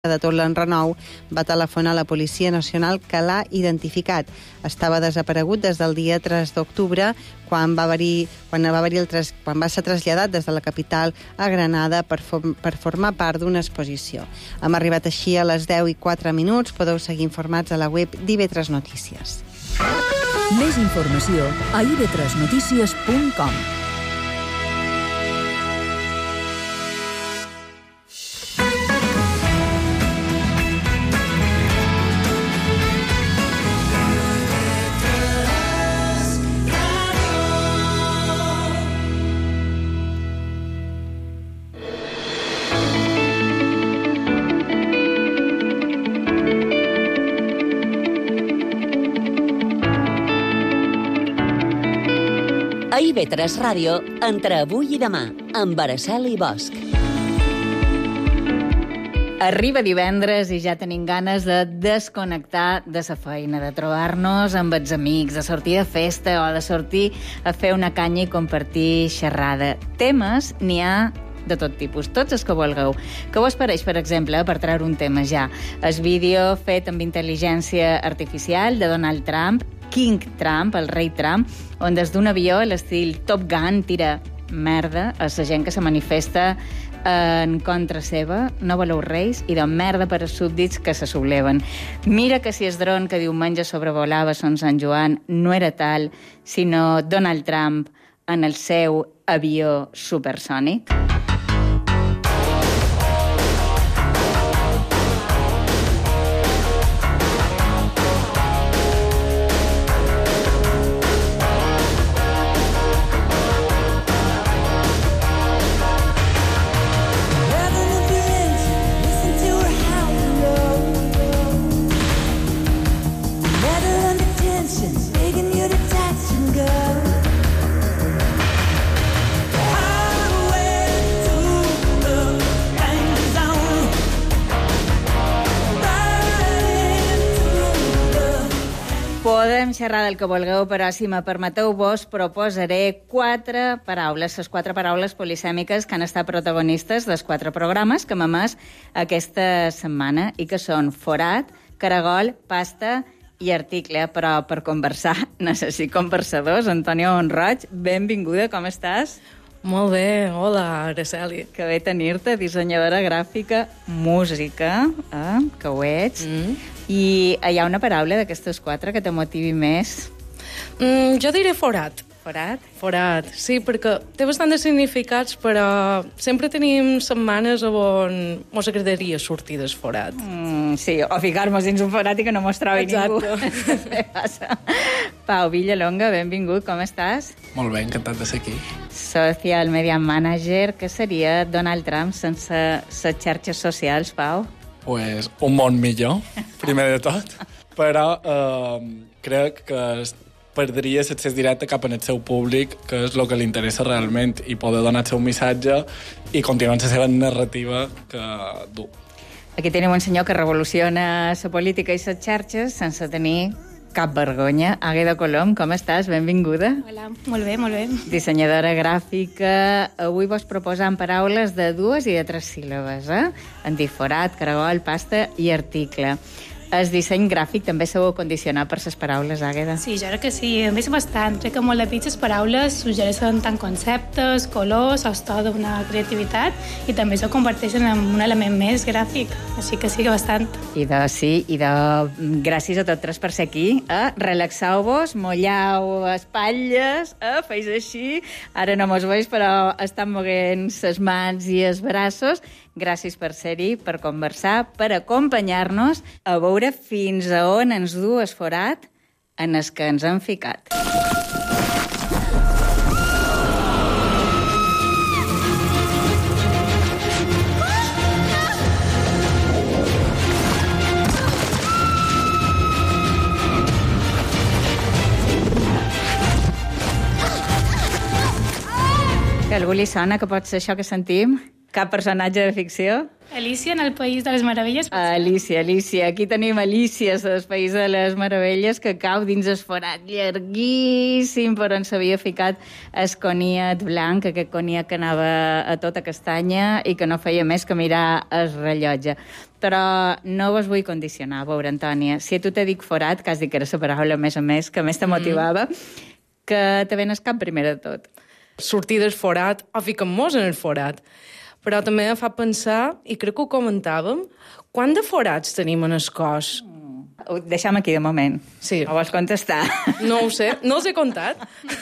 de tot l'enrenou va telefonar a la Policia Nacional que l'ha identificat. Estava desaparegut des del dia 3 d'octubre, quan va ser traslladat des de la capital a Granada per formar part d'una exposició. Hem arribat així a les 10:04. Podeu seguir informats a la web d'IV3 Notícies. Més informació a iv3notícies.com. A IV3 Ràdio, entre avui i demà, amb Araceli Bosch. Arriba divendres i ja tenim ganes de desconnectar de la feina, de trobar-nos amb els amics, de sortir de festa o de sortir a fer una canya i compartir xerrada. Temes n'hi ha de tot tipus, tots els que vulgueu. Què us pareix, per exemple, per treure un tema ja? El vídeo fet amb intel·ligència artificial de Donald Trump, King Trump, el rei Trump, on des d'un avió a l'estil Top Gun tira merda a la gent que se manifesta en contra seva, no voleu reis, i de merda per als súbdits que se subleven. Mira que si el dron que diumenge sobrevolava Son Sant Joan no era tal, sinó Donald Trump en el seu avió supersònic. Podem xerrar del que vulgueu, però si me permeteu vos proposaré 4 paraules, les 4 paraules polisèmiques que han estat protagonistes dels 4 programes que hem emès aquesta setmana i que són forat, caragol, pasta i article. Però per conversar necessito conversadors. Antonio Monroig, benvinguda, com estàs? Molt bé, hola, Araceli. Que bé tenir-te, dissenyadora gràfica, música, que ho ets. I hi ha una paraula d'aquestes 4 que te motivi més? Jo diré forat. Forat? Forat, sí, perquè té bastant de significats, però sempre tenim setmanes on mos agradaria sortir del forat. Sí, o ficar-nos dins un forat i que no mos trobi ningú. Pau Villalonga, benvingut, com estàs? Molt bé, encantat de ser aquí. Social Media Manager, què seria Donald Trump sense les xarxes socials, Pau? Pues un món millor, primer de tot, però crec que perdria l'accés directe cap al seu públic, que és el que li interessa realment, i poder donar el seu missatge i continuar la seva narrativa que du. Aquí tenim un senyor que revoluciona la política i les xarxes sense tenir cap vergonya. Àgueda Colom, com estàs? Benvinguda. Hola, molt bé, molt bé. Dissenyadora gràfica. Avui vos proposant paraules de 2 i de 3 síl·labes, Antiforat, caragol, pasta i article. El disseny gràfic també s'ho condicionat per les paraules, Àgueda? Sí, jo crec que sí. A més, bastant. Crec que molt de pits les paraules suggereixen tant conceptes, colors, el to d'una creativitat, i també s'ho converteixen en un element més gràfic. Així que sí que bastant. I gràcies a tots 3 per ser aquí. Relaxeu-vos, mollau espatlles, feis així. Ara no mos veus, però estan moguent les mans i els braços. Gràcies per ser-hi, per conversar, per acompanyar-nos a veure fins a on ens du el forat en el que ens hem ficat. Que a algú li sona que pot ser això que sentim? Cap personatge de ficció? Alicia en el País de les Meravelles. Alicia. Aquí tenim Alícies del País de les Meravelles que cau dins el forat llarguíssim per on s'havia ficat el coniat blanc, aquest coniat que anava a tota castanya i que no feia més que mirar el rellotge. Però no vos vull condicionar, veure, Antònia. Si a tu te dic forat, que has dit que era la paraula, a més, que més te motivava, que te ven el cap primer de tot. Sortir del forat o fiquem-nos en el forat. Però també em fa pensar, i crec que ho comentàvem, quant de forats tenim en el cos? Ho deixem aquí de moment. Sí. O vols contestar? No ho sé, no els he comptat.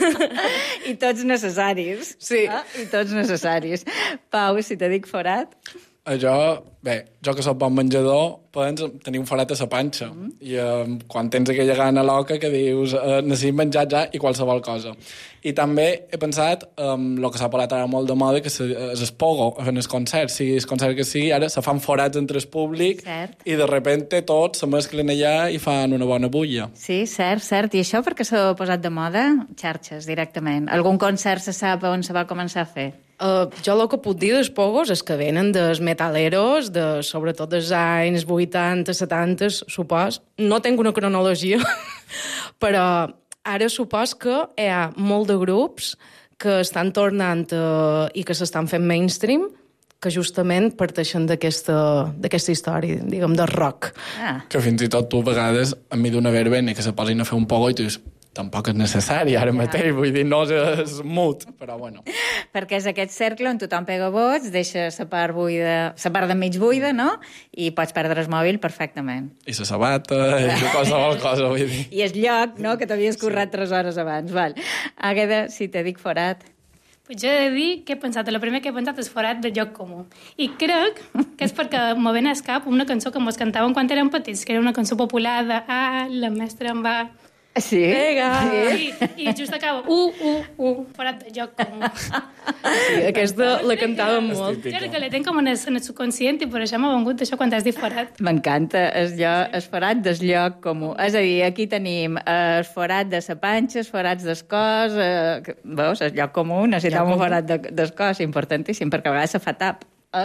I tots necessaris. Sí. I tots necessaris. Pau, si te dic forat... Jo que soc bon menjador, pots tenir un forat a la panxa. I quan tens aquella gana loca que dius necessit menjar ja i qualsevol cosa. I també he pensat el que s'ha parlat ara molt de moda, que és el pogo en els concerts. Sigui el concert que sigui, ara se fan forats entre el públic. Cert. I de repente tots se mesclen allà i fan una bona bulla. Sí, cert. I això perquè s'ha posat de moda? Xarxes, directament. Algun concert se sap on se va començar a fer? Jo el que puc dir dels pogos és que venen dels metaleros, sobretot dels anys 80, 70, supos. No tinc una cronologia, però ara supos que hi ha molt de grups que estan tornant i que s'estan fent mainstream, que justament parteixen d'aquesta història, diguem, del rock. Que fins i tot tu a vegades, enmig d'una verbena que se posin a fer un pogo i tu dius, tampoc és necessari ara mateix, vull dir, no és mut, però bueno. Perquè és aquest cercle on tothom pega vots, deixa la part buida, la part de mig buida, no? I pots perdre el mòbil perfectament. I la sabata, i qualsevol cosa, vull dir. I el lloc, no?, que t'havies currat 3 hores abans. Val. Àgueda, si te dic forat... Pues jo he de dir que he pensat, el primer que he pensat és forat de lloc comú. I crec que és perquè me ven al cap una cançó que mos cantàvem quan érem petits, que era una cançó popular de la mestra em va... Sí? Pega! Sí. I just acaba, forat de lloc comú. Sí, aquesta la cantàvem molt. Jo crec que la tenc com en el subconscient i per això m'ha vengut això quan has dit forat. M'encanta, el forat del lloc comú. És a dir, aquí tenim el forat de la panxa, els forats del cos... Veus, el lloc comú, necessitem un forat del cos, importantíssim, perquè a vegades se fa tap.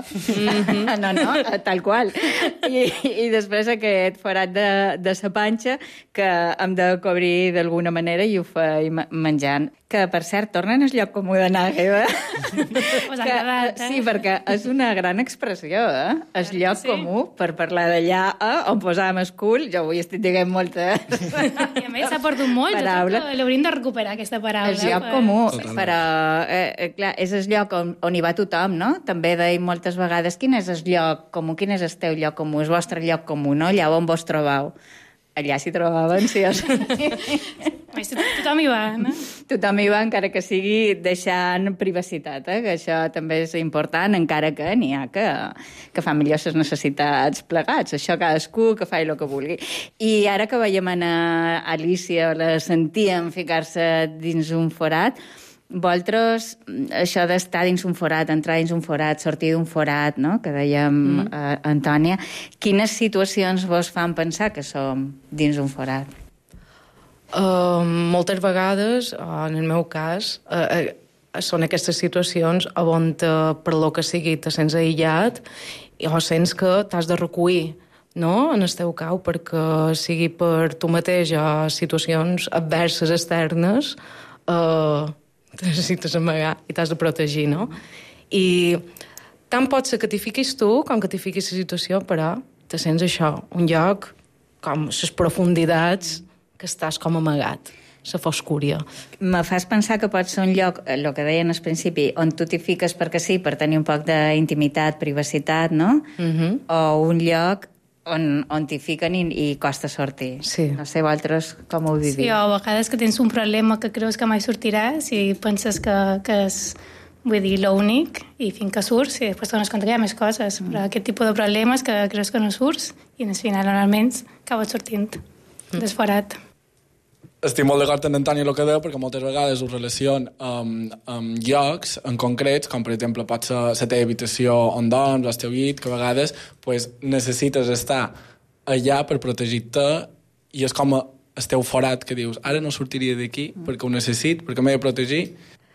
No, tal qual. I després aquest forat de la panxa que hem de cobrir d'alguna manera i ho feim menjant. Que, per cert, tornen al lloc comú d'anar, Us ha agradat, Sí, perquè és una gran expressió, el lloc comú, per parlar d'allà on posàvem el cul. Jo avui estic dient moltes I a més s'ha perdut molt, jo crec que l'hauríem de recuperar, aquesta paraula. El lloc comú, però clar, és el lloc on hi va tothom, no? També deim moltes vegades quin és el lloc comú, quin és el teu lloc comú, el vostre lloc comú, no? Allà on vos trobeu. Allà s'hi trobaven, sí. Tothom hi va, no? Tothom hi va, encara que sigui deixant privacitat, que això també és important, encara que n'hi ha que fa millor les necessitats plegats. Això cadascú que faci el que vulgui. I ara que veiem a Alicia, la sentíem ficar-se dins un forat, vosaltres, això d'estar dins un forat, entrar dins un forat, sortir d'un forat, no?, que dèiem Antònia, quines situacions vos fan pensar que som dins un forat? Moltes vegades, en el meu cas, són aquestes situacions on, per lo que sigui, te sents aïllat o sents que t'has de recollir, no?, en el teu cau, perquè sigui per tu mateix o situacions adverses externes, te necessites amagar i t'has de protegir, no? I tant pot ser que t'hi fiquis tu com que t'hi fiquis la situació, però te sents això, un lloc com les profunditats que estàs com amagat, la foscúria. Me fas pensar que pot ser un lloc, el que deien al principi, on tu t'hi fiques perquè sí, per tenir un poc d'intimitat, privacitat, no? O un lloc on t'hi fiquen i costa sortir. Sí. No sé, vosaltres com ho viviu? Sí, o a vegades que tens un problema que creus que mai sortiràs i penses que és, vull dir, l'únic, i fins que surts i després t'adones compte que hi ha més coses. Però aquest tipus de problemes que creus que no surts i al final normalment acabes sortint desforat. Estic molt d'acord amb Antònia el que deu, perquè moltes vegades ho relaciona amb llocs en concrets, com per exemple pot ser la teva habitació on dorms, el teu llit, que a vegades pues, necessites estar allà per protegir-te i és com el teu forat que dius, ara no sortiria d'aquí perquè ho necessito, perquè m'he de protegir.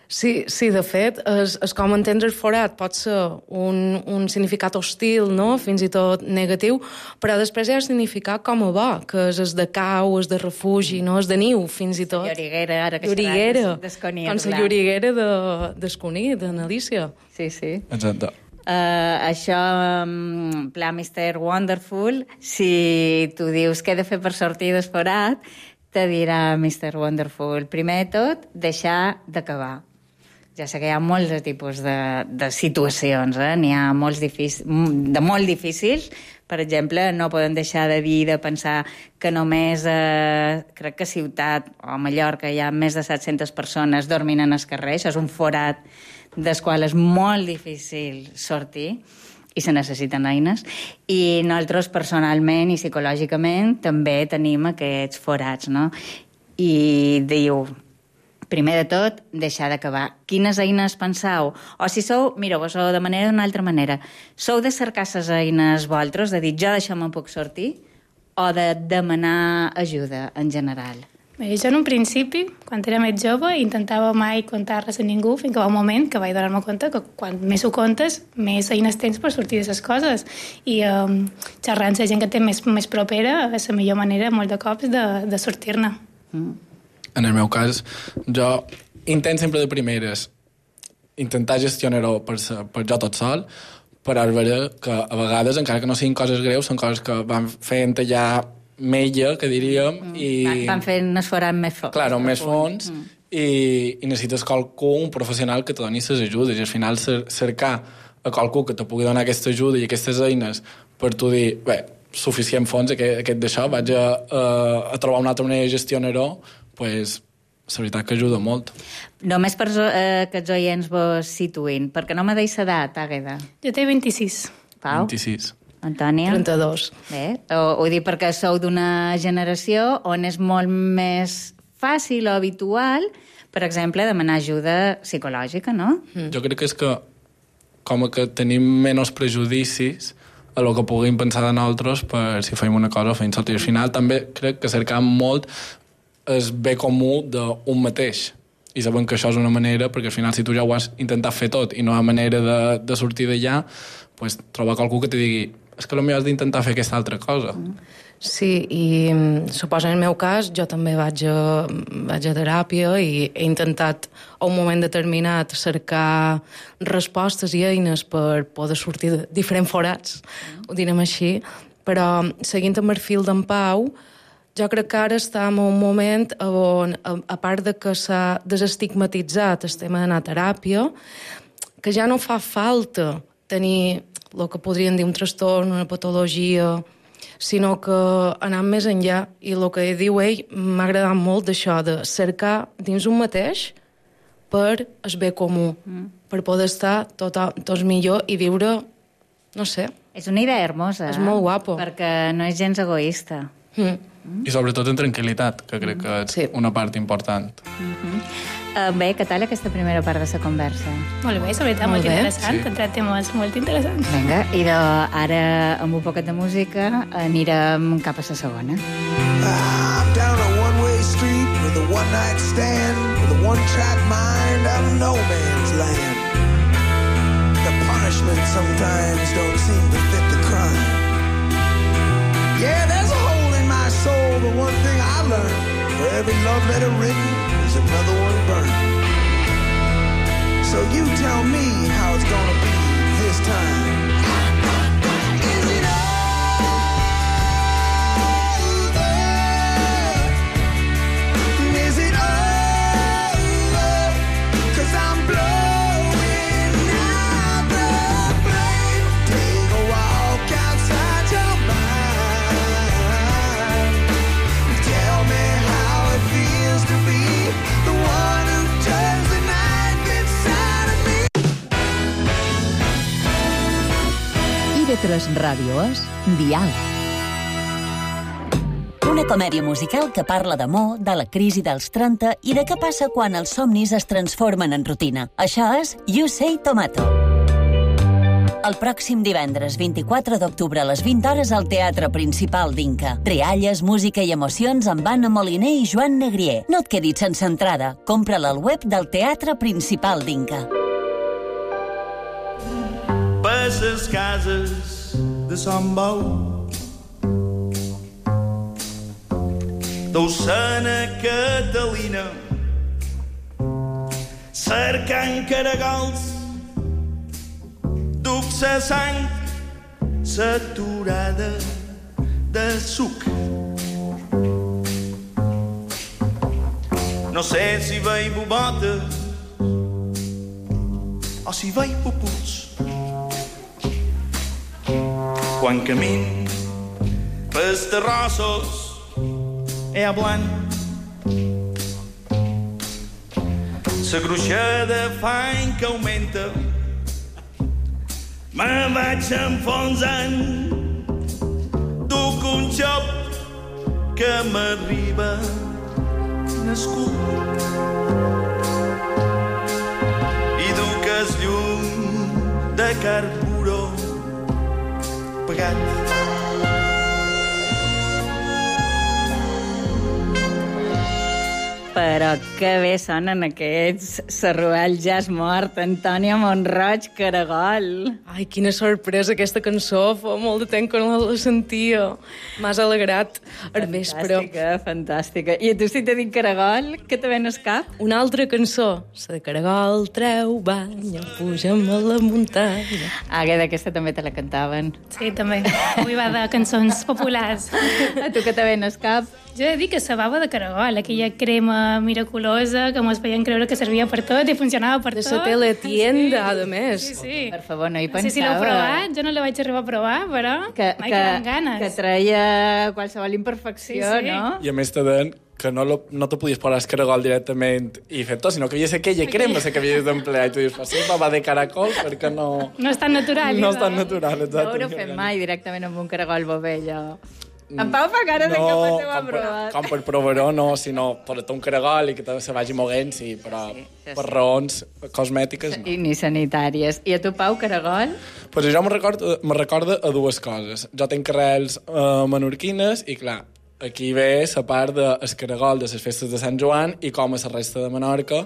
Sí, de fet, és com entendre el forat pot ser un significat hostil, no? Fins i tot negatiu, però després hi ha el significat com a bo, que és el de cau, és de refugi, no? És de niu, fins i tot. Lloriguera, ara que d'Esconill. Com la lloriguera d'Esconill, d'Analícia. Sí. Exacte. Això, en pla Mr. Wonderful, si tu dius què he de fer per sortir del forat, te dirà Mr. Wonderful, primer de tot, deixar d'acabar. Ja sé que hi ha molts tipus de situacions, n'hi ha molts molt difícils. Per exemple, no podem deixar de dir, de pensar que només, crec que a Ciutat o a Mallorca hi ha més de 700 persones dormint en el carrer. Això és un forat del qual és molt difícil sortir i se necessiten eines. I nosaltres, personalment i psicològicament, també tenim aquests forats, no? I diu... Primer de tot, deixar d'acabar. Quines eines penseu? O si sou, mireu-vos de d'una altra manera, sou de cercar les eines vosaltres, de dir jo d'això me'n puc sortir, o de demanar ajuda en general? Bé, jo en un principi, quan era més jove, intentava mai contar res a ningú, fins que va un moment que vaig donar-me compte que quan més ho contes, més eines tens per sortir d'aquestes coses. I xerrant amb la gent que té més propera és la millor manera, molt de cops, de sortir-ne. En el meu cas, jo intento sempre de primeres intentar gestionar-ho per jo tot sol, però és veritat que a vegades, encara que no siguin coses greus, són coses que van fent allà mella, que diríem, i... Van fent es forat més fons. Claro, més fons, i necessites qualcú, un professional que te doni les ajudes, i al final cercar a qualcú que te pugui donar aquesta ajuda i aquestes eines per tu dir, bé, suficient fons aquest d'això, vaig a trobar una altra manera de gestionar-ho, pues, la veritat que ajuda molt. Només per que els oients vos situïn, perquè no me deis edat, Àgueda. Jo té 26. Pau? 26. Antònia? 32. Bé, ho dic perquè sou d'una generació on és molt més fàcil o habitual, per exemple, demanar ajuda psicològica, no? Jo crec que és que com que tenim menys prejudicis a lo que puguin pensar de nosaltres per si fem una cosa o fem l'altra. Al final també crec que cercam molt és bé comú d'un mateix. I sabem que això és una manera, perquè al final si tu ja ho has intentat fer tot i no hi ha manera de sortir d'allà, pues, trobar qualcú que te digui és que potser has d'intentar fer aquesta altra cosa. Sí, i suposo en el meu cas jo també vaig a teràpia i he intentat a un moment determinat cercar respostes i eines per poder sortir de diferents forats, ho direm així, però seguint amb el fil d'en Pau, jo crec que ara estem en un moment on, a part de que s'ha desestigmatitzat el tema d'anar a teràpia, que ja no fa falta tenir el que podríem dir un trastorn, una patologia, sinó que anar més enllà. I el que diu ell m'ha agradat molt d'això, de cercar dins un mateix per el bé comú, per poder estar tots millor i viure, no sé. És una idea hermosa. És molt guapo. Perquè no és gens egoista. I sobretot en tranquil·litat, que crec que és una part important. Bé, què tal aquesta primera part de la conversa? Molt bé, sobre molt interessant, sí. Entrat temes molt interessants. Vinga, i ara amb un poquet de música anirem cap a la segona. I'm down a one-way street with a one-night stand with a one-track mind of no man's land. The punishment sometimes don't seem to fit the crime. Yeah, there's a hole in my soul, but one thing I learned, for every love letter written, there's another one burned. So you tell me how it's gonna be this time. Is it over? Is it over? 'Cause I'm blowing out the flame. Take a walk outside your mind. Tell me how it feels to be the one who turns the knife inside of me. IB3 Ràdio és Dial. Una comèdia musical que parla d'amor, de la crisi dels 30 i de què passa quan els somnis es transformen en rutina. Això és You Say Tomato. El pròxim divendres 24 d'octubre a les 20 hores al Teatre Principal d'Inca. Rialles, música i emocions amb Anna Moliner i Joan Negrier. No et quedis sense entrada. Compra-la al web del Teatre Principal d'Inca. Per les cases de Sant Bau, Dolçana Catalina, cercant caragols, duc sa sang saturada de suc. No sé si veig bobotes o si veig puputs. Quan camin pels terrossos hi ha blanc, la gruixada fany que augmenta, me vaig enfonsant, duc un xop que m'arriba nascut i duc el llum de carburó pegat. Però que bé sonen aquests Sarruel ja és mort, Antònia Montroig, Caragol. Ai, quina sorpresa aquesta cançó, fa molt de temps que no la sentia. M'has alegrat al vespre. Fantàstica, fantàstica. I a tu si t'he dit Caragol, què te ven al cap? Una altra cançó, la de Caragol treu banya, puja'm a la muntanya. Ah, aquesta també te la cantaven. Sí, també. Avui va de cançons populars. A tu què te ven al cap? Jo he de dir que la bava de caragol, aquella crema miraculosa que mos feien creure que servia per tot i funcionava per de tot. De la teletienda, a més. Sí, sí. Per favor, no hi pensava. No sé si l'heu provat, jo no la vaig arribar a provar, però m'he quedat ganes. Que treia qualsevol imperfecció, sí. no? I a més te deien que no te podies posar el caragol directament i fer tot, sinó que havia de ser aquella crema que havies d'emplear. I tu dius, sí, va de caracol, perquè no... No és tan natural. No és tan natural, exacte. No ho fem mai directament amb un caragol bovell, En Pau fa cara de que potser ho ha provat. Com per provar-ho, no, sinó posar-te un caragol i que se vagi moguent, sí, però per raons cosmètiques, no. I ni sanitàries. I a tu, Pau, caragol? Pues això me recorda a dues coses. Jo tinc arrels menorquines i, clar, aquí ve la part del caragol de les festes de Sant Joan i com a la resta de Menorca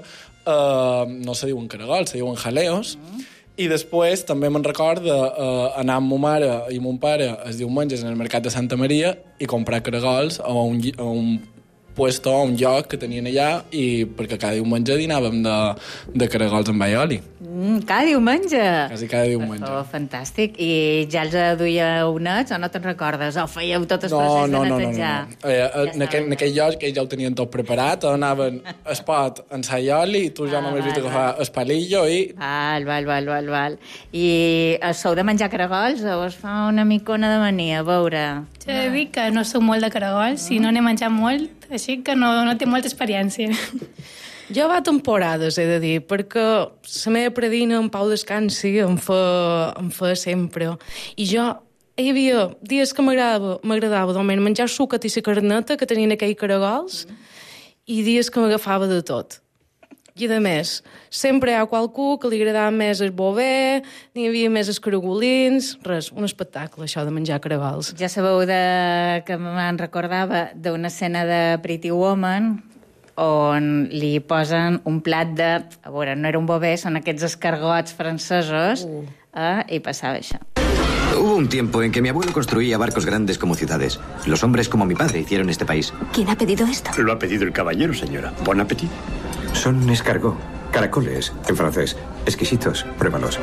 no se diuen caragol, se diuen jaleos. I després també me'n recorda anar amb ma mare i mon pare els diumenges en el mercat de Santa Maria i comprar caragols a un puesto, a un lloc que tenien allà, i perquè cada diumenge dinàvem de caragols amb aioli. Cada diumenge? Quasi cada diumenge. Oh, fantàstic. I ja els duíeu nets o no te'n recordes? O fèieu tot el procés de netejar? No. En aquell lloc que ja ho tenien tot preparat, anaven el pot en aioli i tu ja només havies d'agafar el palillo i... Val. I sou de menjar caragols o us fa una micona de mania, a veure? Jo he de dir que no sou molt de caragols, si no n'he menjat molt, així que no té molta experiència. Jo va temporades, he de dir, perquè la meva predina, en Pau Descansi, em fa sempre. I jo, hi havia dies que m'agradava almenys menjar sucat i la carneta que tenien aquells caragols, i dies que m'agafava de tot. I, a més, sempre hi ha qualcú que li agradava més el bover, n'hi havia més els caragolins... Res, un espectacle, això de menjar caragols. Ja sabeu que me'n recordava d'una escena de Pretty Woman on li posen un plat de... A veure, no era un bover, són aquests escargots francesos, i passava això. Hubo un tiempo en que mi abuelo construía barcos grandes como ciudades. Los hombres como mi padre hicieron este país. ¿Quién ha pedido esto? Lo ha pedido el caballero, señora. Bon appétit. Son escargot, caracoles, en francés. Exquisitos, pruébalos.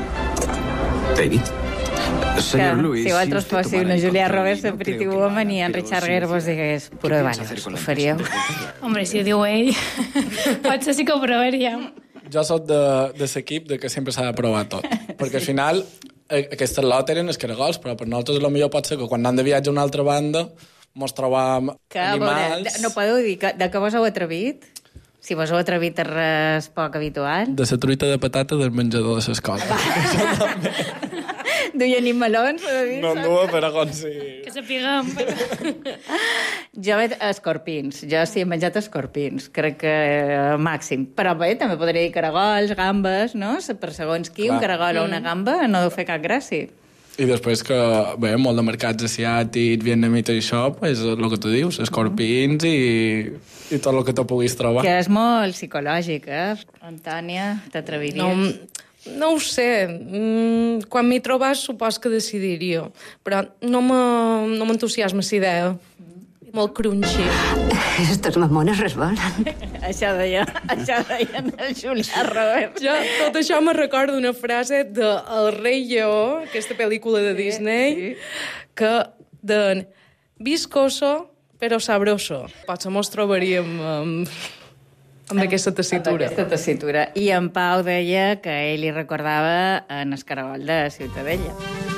David. Señor Luis, si vosaltres fóssiu una Julia Roberts de Pretty Woman i en Richard Gere vos digués prueba-los, ho faríeu? Hombre, si ho diu ell, potser sí que ho provaríem. Jo soc de l'equip de que sempre s'ha de provar tot, perquè al final aquestes lot eren els caragols, però per nosaltres potser pot ser que quan anem de viatge a una altra banda mos trobam animals... No podeu dir de què vos heu atrevit? Si vos heu atrevit a res poc habitual. De la truita de patata del menjador de l'escola. Duien i melons, No en duia, però com si... Que sapiguem. Jo escorpins. Jo sí he menjat escorpins. Crec que màxim. Però bé, també podria dir caragols, gambes, no? Per segons qui, un caragol o una gamba no deu fer cap gràcia. I després que, bé, molt de mercats asiàtics, vietnamites i això, pues, el que tu dius, escorpins i tot el que te puguis trobar. Que és molt psicològic, Antònia? T'atreviries? No ho sé. Quan m'hi trobàs, supos que decidiria. Però no m'entusiasma la idea. Molt crunchy. Estos mamones resbalan. Això deien el Julià Robert. Jo, tot això me recorda una frase de El rei lleó, aquesta pel·lícula de Disney, que deien viscoso, però sabroso. Potser mos trobaríem amb aquesta tessitura. Amb aquesta tessitura. I en Pau deia que ell li recordava en el caragol de Ciutadella.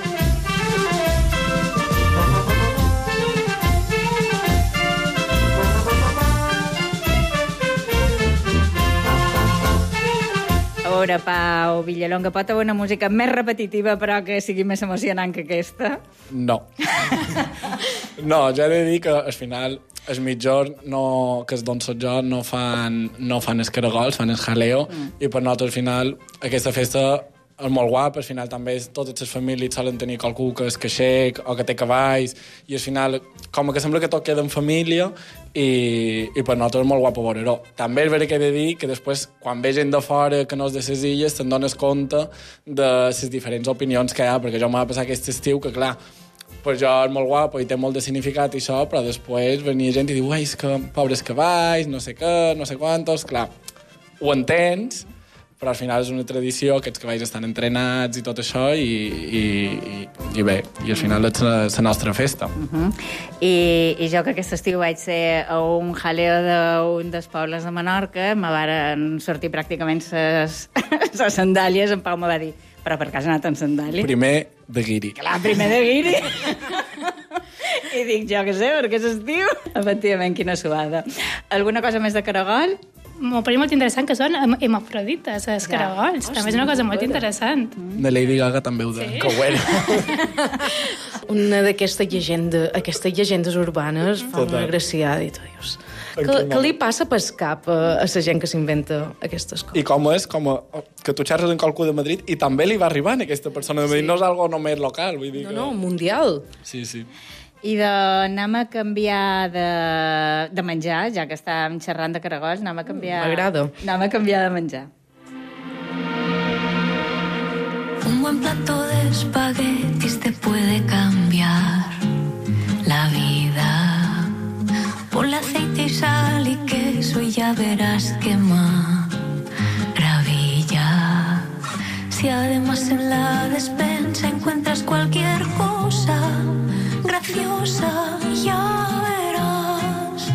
A veure, Pau Villalonga, pot haver una música més repetitiva però que sigui més emocionant que aquesta? No. No, ja he de dir que al final els mitjors que és d'on soc jo no fan els caragols, fan el jaleo, i per nosaltres al final aquesta festa és molt guapa, al final també totes les famílies solen tenir qualcú que és caixer o que té cavalls, i al final com que sembla que tot queda en família i per nosaltres és molt guapo veure-ho. També és veritat que he de dir que després, quan ve gent de fora que no és de les illes, te'n dones compte de les diferents opinions que hi ha, perquè jo m'ha passat aquest estiu que, clar, per jo és molt guapo i té molt de significat i això, però després venia gent i diu, és que pobres cavalls, no sé què, no sé quantos, clar, ho entens, però al final és una tradició, aquests cavalls estan entrenats i tot això, i bé, i al final és la nostra festa. I jo que aquest estiu vaig ser a un jaleo d'un dels pobles de Menorca, me varen sortir pràcticament les sandàlies, en Pau me va dir, però per casa ha anat en sandàlia? Primer de guiri. Clar, primer de guiri. I dic, jo què sé, perquè és estiu. Efectivament, quina suada. Alguna cosa més de caragol? Per mi molt interessant que són hemafrodites, els caragols. També és una cosa molt interessant. De Lady Gaga també ho deia, que ho era. Una d'aquestes llegendes urbanes fa una graciada i tu dius... Què li passa pel cap a la gent que s'inventa aquestes coses? I com és que tu xerres amb qualcú de Madrid i també li va arribar a aquesta persona de Madrid, no és algo només local, vull dir que... No, mundial. Sí. I anem a canviar de menjar, ja que estàvem xerrant de caragols, anem a canviar... M'agrada. Anem a canviar de menjar. Un buen plato de espaguetis te puede cambiar la vida. Ponle aceite y sal y queso y ya verás qué maravilla. Si además en la despensa encuentras cualquier cosa graciosa, ya verás,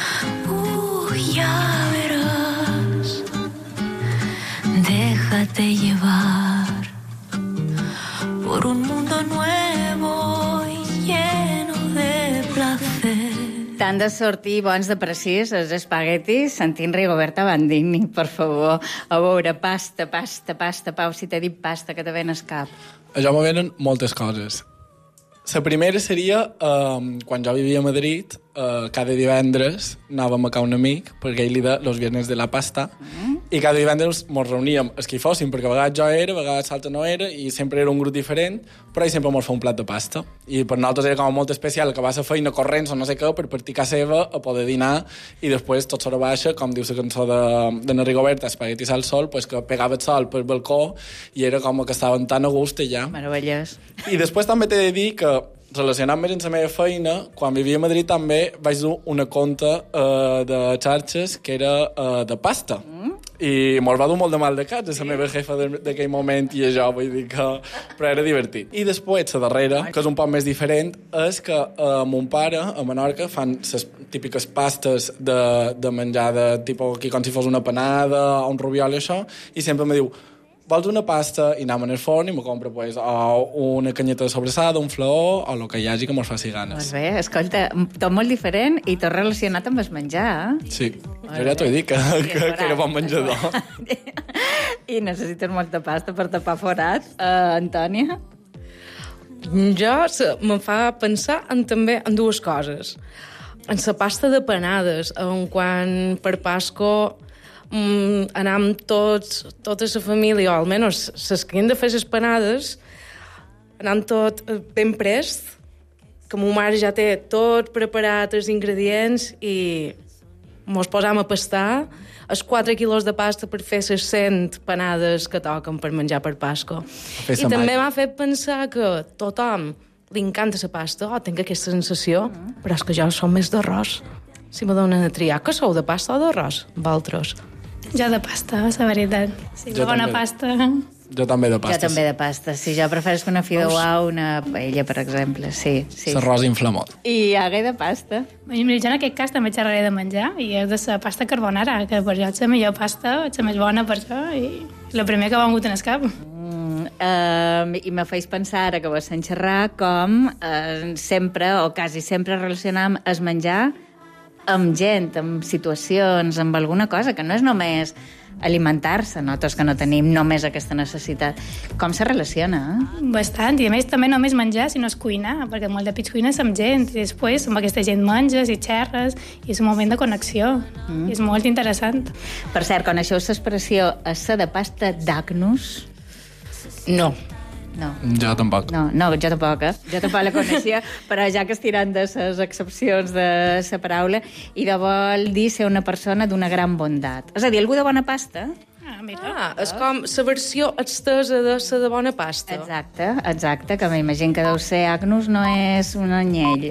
ya verás. Déjate llevar por un mundo nuevo y lleno de placer. T'han de sortir bons de precís els espaguetis sentint Rigoberta Bandini, per favor. A veure, pasta, Pau, si t'he dit pasta, que te ven al cap. A jo me venen moltes coses. La primera seria, quan jo vivia a Madrid, cada divendres anàvem a casa un amic, perquè ell li deia los viernes de la pasta, i cada divendres mos reuníem els que hi fóssim, perquè a vegades jo era, a vegades l'altre no era, i sempre era un grup diferent, però ell sempre mos fa un plat de pasta. I per nosaltres era com molt especial acabar la feina corrents o no sé què, per partir a casa seva, a poder dinar, i després tot s'hora baixa, com diu la cançó de Rigoberta, espaguetis al sol, pues que pegava el sol pel balcó, i era com que estaven tan a gust allà. Meravellós. I després també t'he de dir que, relacionant més amb la meva feina, quan vivia a Madrid també vaig dur una compta de xarxes que era de pasta. I me'l va dur molt de mal de cap, la meva jefa d'aquell moment i això, vull dir que... Però era divertit. I després, la darrera, que és un poc més diferent, és que mon pare, a Menorca, fan les típiques pastes de menjar de tipus aquí com si fos una panada o un rubiol i això, i sempre me diu, vols una pasta? I anem al forn i me compra pues, una canyeta de sobrassada, un flaó, o el que hi hagi que me'ls faci ganes. Doncs bé, escolta, tot molt diferent i tot relacionat amb el menjar, eh? Sí, jo ja t'ho he dit, que era bon menjador. I necessites molta pasta per tapar forat, Antònia? me fa pensar també en dues coses. En la pasta de panades, quan per Pasco anam tota la família, o almenys les que han de fer les panades, anam tot ben prest, que ma mare ja té tot preparat, els ingredients, i mos posam a pastar els 4 quilos de pasta per fer les 100 panades que toquen per menjar per Pasco. I també m'ha fet pensar que tothom li encanta la pasta, tinc aquesta sensació, però és que jo som més d'arròs. Si me donen a triar, que sou de pasta o d'arròs, vosaltres? Jo de pasta, la veritat. Sí, la bona pasta. Jo també de pasta. Jo també de pasta, sí. Jo prefereixo una fideuà o una paella, per exemple, sí. L'arròs inflamot. I hagué de pasta. Jo en aquest cas també xerraré de menjar, i és de la pasta carbonara, que per jo és la millor pasta, és la més bona per jo, i la primera que m'ha vingut en el cap. I me feis pensar, ara que vos sent xerrar, com sempre, o quasi sempre, relacionam el menjar amb gent, amb situacions, amb alguna cosa, que no és només alimentar-se, nosaltres que no tenim només aquesta necessitat. Com se relaciona? Bastant, i a més també no només menjar, sinó és cuinar, perquè molt de pits cuines amb gent, i després amb aquesta gent menges i xerres, i és un moment de connexió, i és molt interessant. Per cert, coneixeu l'expressió essa de pasta d'Agnus? No. Jo tampoc. No, jo tampoc, Jo tampoc la coneixia, però ja que estirant de les excepcions de la paraula, i de vol dir ser una persona d'una gran bondat. És a dir, algú de bona pasta. És com la versió extesa de la de bona pasta. Exacte, que m'imagino que deu ser Agnus, no és un anyell.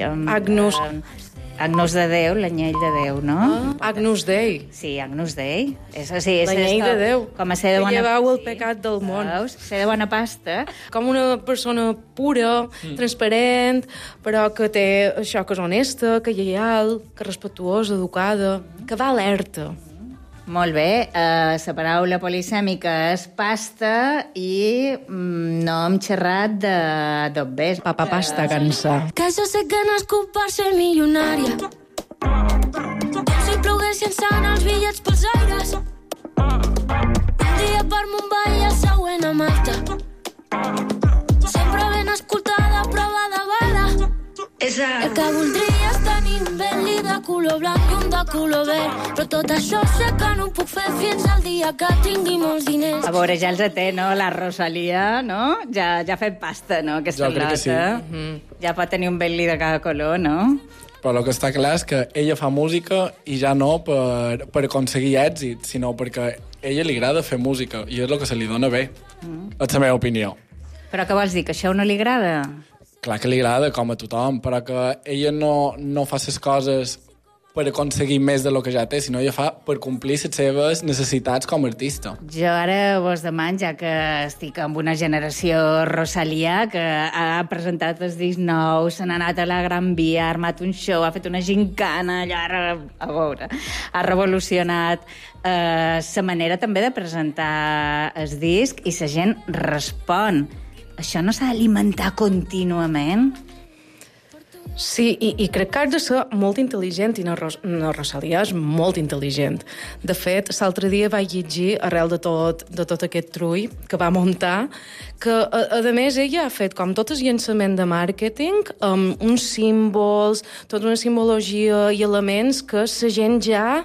Agnus de Déu, l'anyell de Déu, no? Agnus Dei. Sí, Agnus Dei. L'anyell de Déu. Com a ser de bona... Que llevau el pecat del món. Ser de bona pasta. Com una persona pura, transparent, però que té això, que és honesta, que lleial, que respectuosa, educada, que va alerta. Molt bé, la paraula polisèmica és pasta i no hem xerrat d'obès. Papa pasta cansa. Que jo sé que he nascut per ser milionària, com si ploguessin sant els bitllets pels aires. Un dia per Mumbai i el següent a Malta, sempre ben escoltada, prova de bala. El que voldria és tenir un Bentley de color blanc i un de color verd, però tot això sé que no ho puc fer fins al dia que tingui molts diners. A veure, ja els té, no? La Rosalia, no? Ja ha fet pasta, no? Aquesta jo crec que sí. Ja pot tenir un Bentley de cada color, no? Però el que està clar és que ella fa música i ja no per aconseguir èxit, sinó perquè a ella li agrada fer música i és el que se li dona bé. És la meva opinió. Però què vols dir, que això no li agrada? Clar que li agrada, com a tothom, però que ella no fa les coses per aconseguir més del que ja té, sinó ella fa per complir les seves necessitats com a artista. Jo ara vos demano, ja que estic amb una generació Rosalia, que ha presentat els discs nous, se n'ha anat a la Gran Via, ha armat un show, ha fet una gincana, allà, a veure, ha revolucionat la manera també de presentar el disc i la gent respon. Això no s'ha d'alimentar contínuament? Sí, i crec que has de ser molt intel·ligent, i la Rosalia és molt intel·ligent. De fet, l'altre dia vaig llegir, arrel de tot aquest trull que va muntar, que, a més, ella ha fet com tot el llançament de màrqueting, amb uns símbols, tota una simbologia i elements que la gent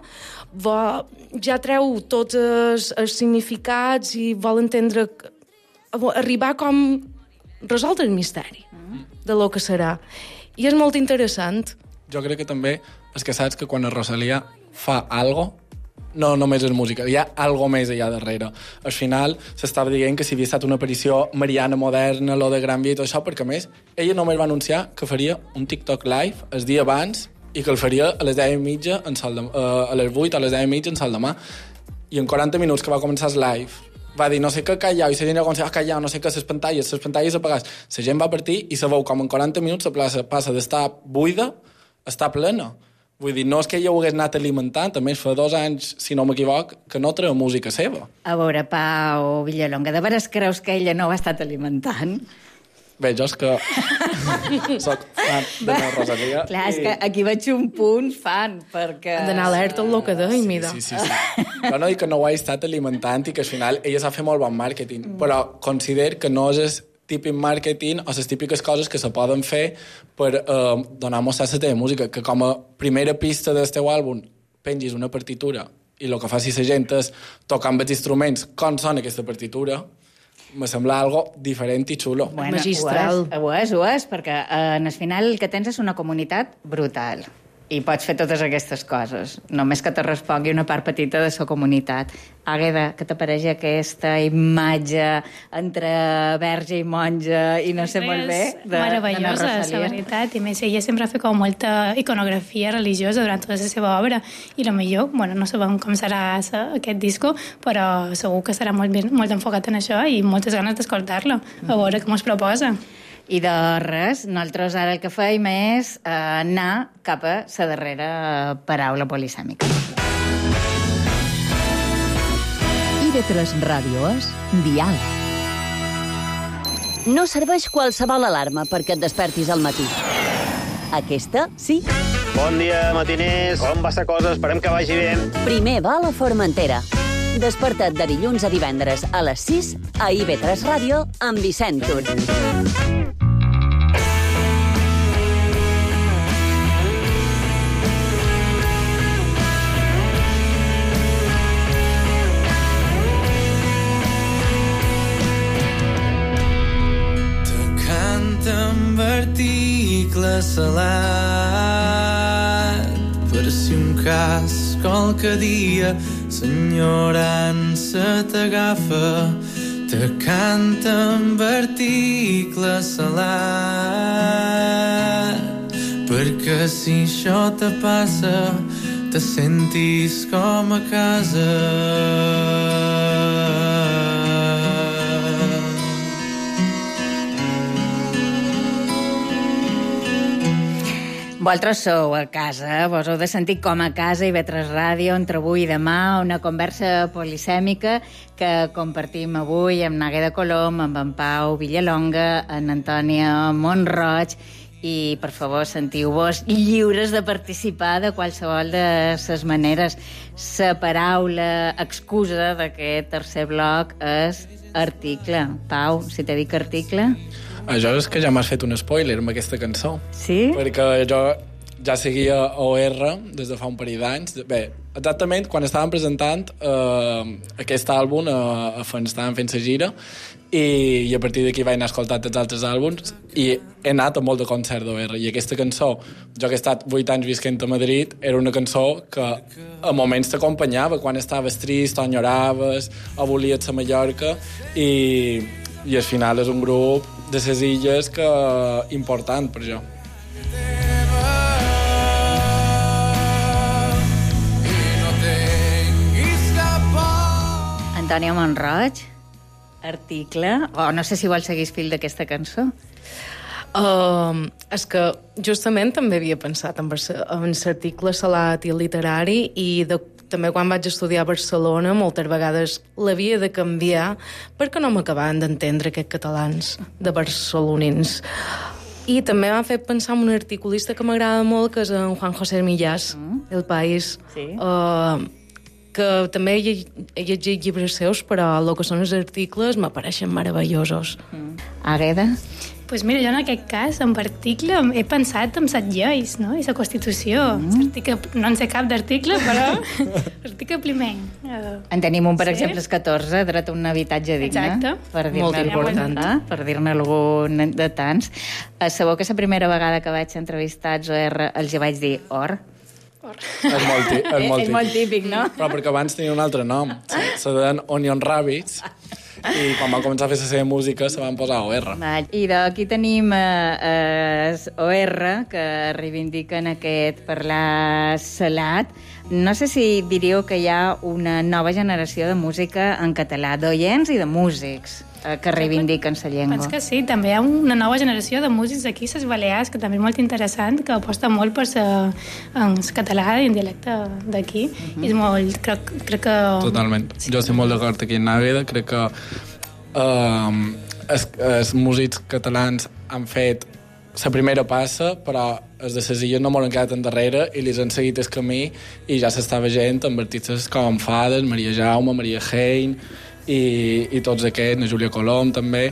ja treu tots els significats i vol entendre... arribar com resoldre el misteri de lo que serà. I és molt interessant. Jo crec que també és que saps que quan la Rosalia fa algo, no només és música, hi ha algo més allà darrere. Al final s'estava dient que si havia estat una aparició mariana moderna, lo de Gran Via i tot això, perquè a més ella només va anunciar que faria un TikTok live el dia abans i que el faria a les 10:30 a les 8 a les 10:30 en sol demà. I en 40 minuts que va començar el live va dir no sé què callar, i la gent ja comença a callar, no sé què, les pantalles apagades. La gent va partir i se veu com en 40 minuts la plaça passa d'estar buida a estar plena. Vull dir, no és que ella ho hagués anat alimentant, a més fa 2 anys, si no m'equivoc, que no treu música seva. A veure, Pau Villalonga, de veres creus que ella no ho ha estat alimentant? Bé, jo és que soc fan de la Rosalia. Clar, és que aquí veig un punt fan, perquè... Han d'anar alerta el que deia, mira. Sí. Jo no dic que no ho ha estat alimentant i que al final ella s'ha fet molt bon màrqueting, però considero que no és típic màrqueting o les típiques coses que se poden fer per donar a mostrar la teva música, que com a primera pista del teu àlbum pengis una partitura i el que faci la gent és tocar amb els instruments com sona aquesta partitura, me sembla algo diferent i xulo. Bueno, magistral. Ho és, perquè en el final el que tens és una comunitat brutal i pots fer totes aquestes coses, només que te respongui una part petita de la comunitat. Àgueda, què t'apareix aquesta imatge entre verge i monja i no sé molt bé de meravellosa, la veritat, i més ella sempre ha fet com molta iconografia religiosa durant tota la seva obra, i potser, no sabem com serà aquest disco, però segur que serà molt enfocat en això i moltes ganes d'escoltar-lo, a veure què ens proposa. I de res, nosaltres ara el que feim és anar cap a la darrera paraula polisèmica. IB3 Ràdio és Dial. No serveix qualsevol alarma perquè et despertis al matí. Aquesta, sí. Bon dia, matiners. Com va la cosa? Esperem que vagi bé. Primer va a la Formentera. Desperta't de dilluns a divendres a les 6 a IB3 Ràdio amb Vicent Tur. Amb article salat per si un cas qualque dia s'enyorança t'agafa, te canta amb article salat perquè si això te passa te sentis com a casa. Vosaltres sou a casa, vos heu de sentir com a casa, IB3 Ràdio, entre avui i demà, una conversa polisèmica que compartim avui amb Àgueda Colom, amb en Pau Villalonga, en Antònia Montroig, i, per favor, sentiu-vos lliures de participar de qualsevol de les maneres. La paraula excusa d'aquest tercer bloc és article. Pau, si te dic article... Això és que ja m'has fet un spoiler amb aquesta cançó. Sí? Perquè jo ja seguia OR des de fa un parell d'anys. Bé, exactament quan estàvem presentant aquest àlbum, estàvem fent la gira, i a partir d'aquí vaig anar escoltant els altres àlbums i he anat a molt de concert d'OR. I aquesta cançó, jo que he estat 8 anys visquent a Madrid, era una cançó que a moments t'acompanyava, quan estaves trist o enyoraves o volies a Mallorca, i al final és un grup de les illes que important per jo. Antònia Montroig, article, o no sé si vols seguir el fil d'aquesta cançó. És que justament també havia pensat en l'article salat i literari, i també quan vaig estudiar a Barcelona moltes vegades l'havia de canviar perquè no m'acabaven d'entendre aquests catalans de barcelonins. I també m'ha fet pensar en un articulista que m'agrada molt, que és en Juan José Millás, del País, que també he llegit llibres seus, però el que són els articles m'apareixen meravellosos. Àgueda? Pues mira, jo en aquest cas, en article, he pensat en les lleis, no? I la Constitució. No en sé cap d'article, però article primer. En tenim un, per exemple, el 14, dret a un habitatge digne. Exacte. Molt important. Per dir-ne algun de tants. Sabeu que la primera vegada que vaig entrevistar a OR els hi vaig dir or? És molt típic, no? Però perquè abans tenia un altre nom. Se deien Onion Rabbits, i quan van començar a fer la seva música se van posar OR. I d'aquí tenim OR, que reivindiquen aquest parlar salat. No sé si diríeu que hi ha una nova generació de música en català, d'oients i de músics que reivindiquen la llengua. Penso que sí, també hi ha una nova generació de músics aquí a les Balears, que també és molt interessant, que aposta molt per el català i en dialecte d'aquí. I és molt, crec que... Totalment. Jo estic molt d'acord aquí en Àgueda. Crec que els músics catalans han fet la primera passa, però els de les illes no m'ho han quedat endarrere i li han seguit el camí, i ja s'està veient amb artistes com Fades, Maria Jaume, Maria Hein i tots aquests, la Júlia Colom també,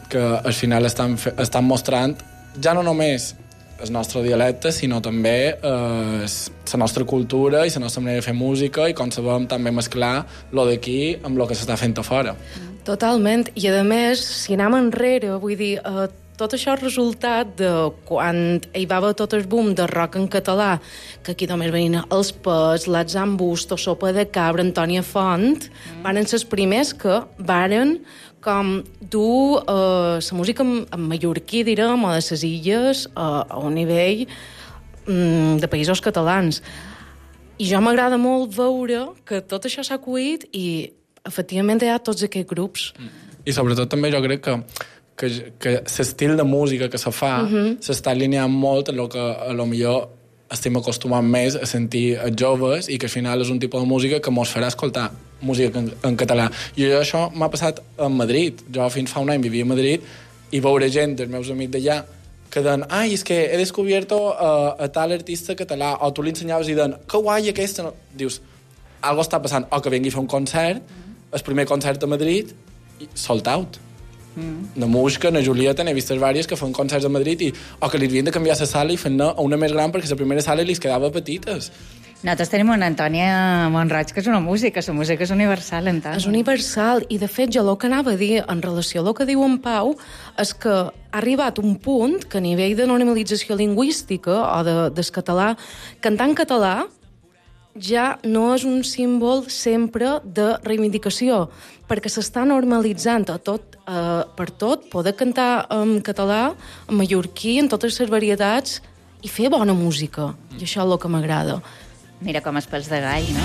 que al final estan mostrant ja no només el nostre dialecte, sinó també la nostra cultura i la nostra manera de fer música i com sabem també mesclar lo d'aquí amb lo que s'està fent a fora. Totalment, i a més, si anem enrere, vull dir, tot això és resultat de quan hi va haver tot el boom de rock en català, que aquí només venien els Pets, l'Atzan Busto, Sopa de Cabra, Antònia Font, van ser els primers que varen com dur la música en mallorquí, direm, o de les illes, a un nivell de països catalans. I jo m'agrada molt veure que tot això s'ha cuit i efectivament hi ha tots aquests grups. I sobretot també jo crec que l'estil de música que se fa s'està alineant molt en el que a lo millor estem acostumant més a sentir els joves i que al final és un tipus de música que mos farà escoltar música en català. I això m'ha passat a Madrid. Jo fins fa un any vivia a Madrid i veure gent dels meus amics d'allà que deien, ai, és que he descobert a tal artista català, o tu li ensenyaves i deien, que guai aquesta... Dius, algo està passant, o que vengui a fer un concert, el primer concert a Madrid, sold out. Na Muixca, na Julieta, n'he vist diverses que fan concerts a Madrid o que li havien de canviar la sala i fer-ne a una més gran perquè la primera sala li quedava petites. Nosaltres tenim una Antònia Montroig que és una música, la música és universal, Antònia. És universal, i de fet jo el que anava a dir en relació a el que diu en Pau és que ha arribat un punt que a nivell de normalització lingüística o del català, cantar en català ja no és un símbol sempre de reivindicació, perquè s'està normalitzant per tot, poder cantar en català, en mallorquí, en totes les varietats, i fer bona música. I això és el que m'agrada. Mira com els pèls de gall, no?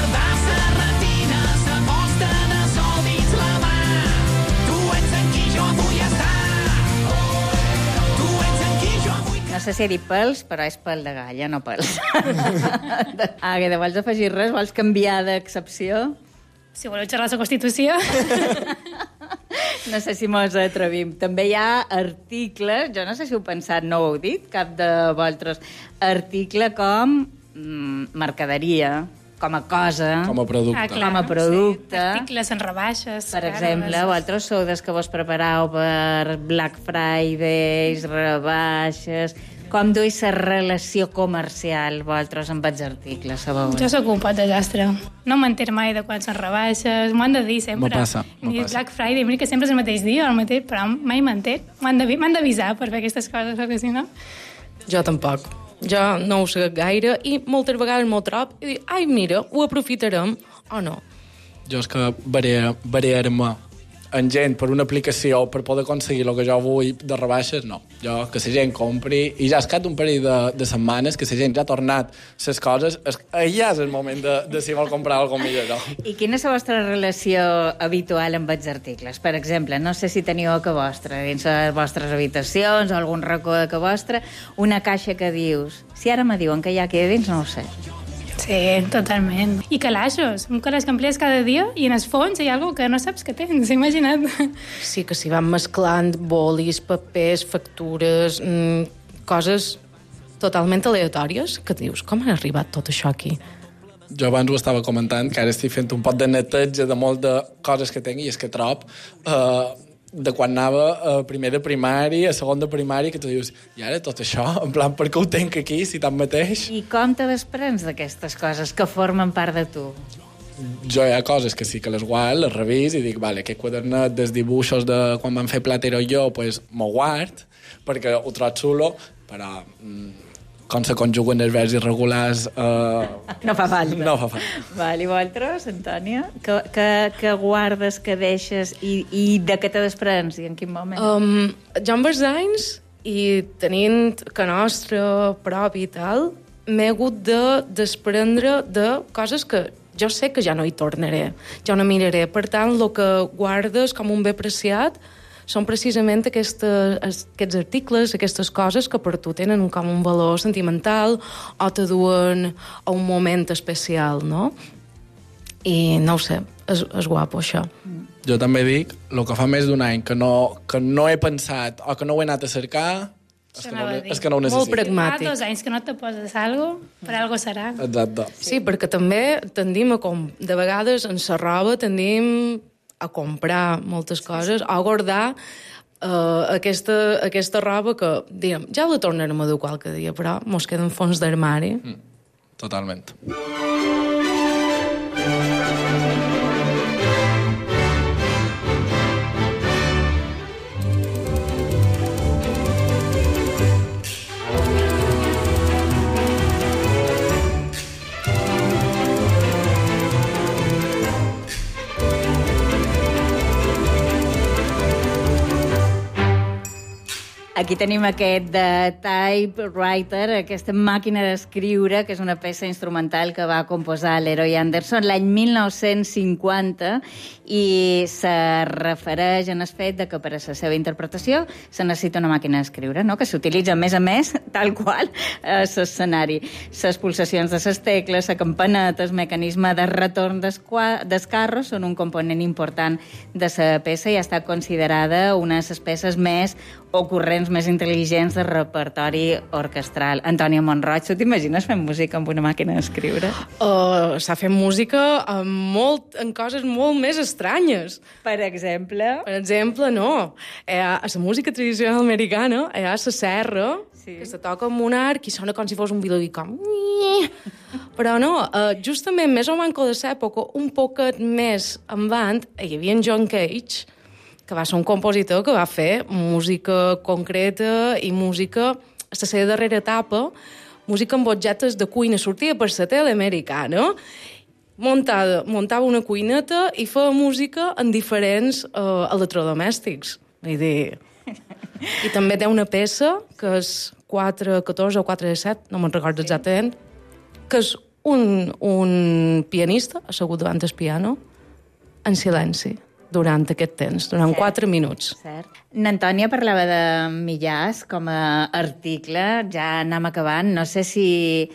No sé si he dit pèls, però és pèl de galla, no pèls. Àgueda, vols afegir res? Vols canviar d'accepció? Si voleu xerrar la Constitució... No sé si mos atrevim. També hi ha articles, jo no sé si heu pensat, no ho heu dit, cap de vosaltres, article com mercaderia, com a cosa... Com a producte. Ah, clar, com a producte. Sí. Articles en rebaixes. Per exemple, vosaltres sou des que vos prepareu per Black Fridays, rebaixes... Com duis la relació comercial, vosaltres, amb els articles? Jo sóc un pot desastre. No m'enter mai de quan són rebaixes. M'ho han de dir sempre. M'ho passa. Black Friday, mira que sempre és el mateix dia, però mai m'enter. M'han d'avisar per fer aquestes coses, perquè si no... Jo tampoc. Jo no ho sé gaire i moltes vegades m'ho trob i dic, ai, mira, ho aprofitarem o no. Jo és que variar-me en gent per una aplicació per poder aconseguir el que jo vull de rebaixes, no. Jo, que la gent compri, i ja ha escat un parell de setmanes que la gent ja ha tornat les coses, ja és el moment de si vol comprar alguna cosa millor. No? I quina és la vostra relació habitual amb els articles? Per exemple, no sé si teniu a casa vostra, dins les vostres habitacions o algun racó de casa vostra, una caixa que dius, si ara me diuen que hi ha aquí dins, no ho sé. Sí, totalment. I calaixos. Un calaix que amplies cada dia i en el fons hi ha alguna que no saps que tens, imagina't. Sí, que s'hi van mesclant bolis, papers, factures, coses totalment aleatòries, que dius, com ha arribat tot això aquí? Jo abans ho estava comentant, que ara estic fent un pot de neteja de molt de coses que tinc i és que trob de quan anava a primer de primari, a segon de primari, que tu dius, i ara tot això, en plan, per què ho tenc aquí, si tant mateix? I com te desprens d'aquestes coses que formen part de tu? Jo hi ha coses que sí que les guard, les revis i dic, vale, aquest quadernet dels dibuixos de quan van fer Platero i jo, pues m'ho guard, perquè ho trobo xulo, però com se conjuguen els verbs irregulars... No fa falta. No fa falta. Val, i vosaltres, Antònia? Que guardes, que deixes i de què te desprens i en quin moment? Jo amb els anys i tenint que nostre propi i tal, m'he hagut de desprendre de coses que jo sé que ja no hi tornaré, ja no miraré. Per tant, el que guardes com un bé preciat són precisament aquests articles, aquestes coses que per tu tenen com un valor sentimental o te duen a un moment especial, no? I no ho sé, és guapo, això. Jo també dic, el que fa més d'un any que no he pensat o que no ho he anat a cercar, és que no ho necessito. Molt pragmàtic. Fa 2 anys que no te poses alguna cosa, per alguna cosa serà. Exacte. Sí, perquè també tendim de vegades en la roba tendim a comprar moltes coses, a guardar aquesta roba que, diguem, ja la tornarem a dur qualque dia, però mos queda en fons d'armari. Totalment. Aquí tenim aquest de Typewriter, aquesta màquina d'escriure, que és una peça instrumental que va composar Leroy Anderson l'any 1950 i se refereix en el fet de que per a la seva interpretació se necessita una màquina d'escriure, no? Que s'utilitza, a més, tal qual, a l'escenari. Les pulsacions de les tecles, la campaneta, el mecanisme de retorn dels carros són un component important de la peça i ha estat considerada una de les peces més ocorrents, més intel·ligents de repertori orquestral. Antònia Montroig, tu t'imagines fent música amb una màquina d'escriure? S'ha fet música en coses molt més estranyes. Per exemple? Per exemple, no. A la música tradicional americana hi ha la serra, que se toca amb un arc i sona com si fos un violí, com... Però no, justament més o menys de l'època, un poquet més endavant, hi havia en John Cage, que va ser un compositor que va fer música concreta i música, a la seva darrera etapa, música amb objectes de cuina, sortia per la tele americana, muntava una cuineta i feia música en diferents electrodomèstics. Vull dir... I també té una peça que és 4/14 o 4/7, no me'n recordo exactament, que és un pianista assegut davant del piano en silenci durant aquest temps, durant 4 minuts. Cert. N'Antònia parlava de Millàs com a article, ja anem acabant, no sé si